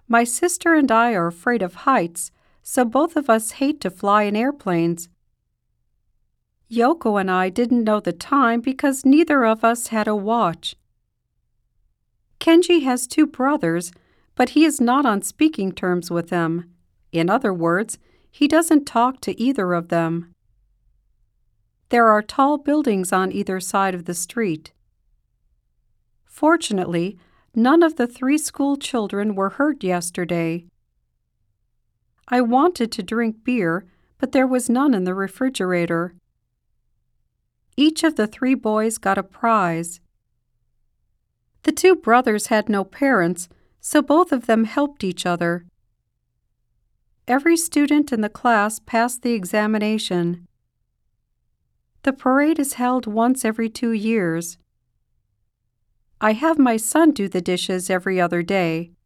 My sister and I are afraid of heights, so both of us hate to fly in airplanes. Yoko and I didn't know the time because neither of us had a watch. Kenji has two brothers, but he is not on speaking terms with them. In other words, he doesn't talk to either of them. There are tall buildings on either side of the street. Fortunately, none of the 3 school children were hurt yesterday. I wanted to drink beer, but there was none in the refrigerator. Each of the 3 boys got a prize. The 2 brothers had no parents, so both of them helped each other. Every student in the class passed the examination. The parade is held once every 2 years. I have my son do the dishes every other day.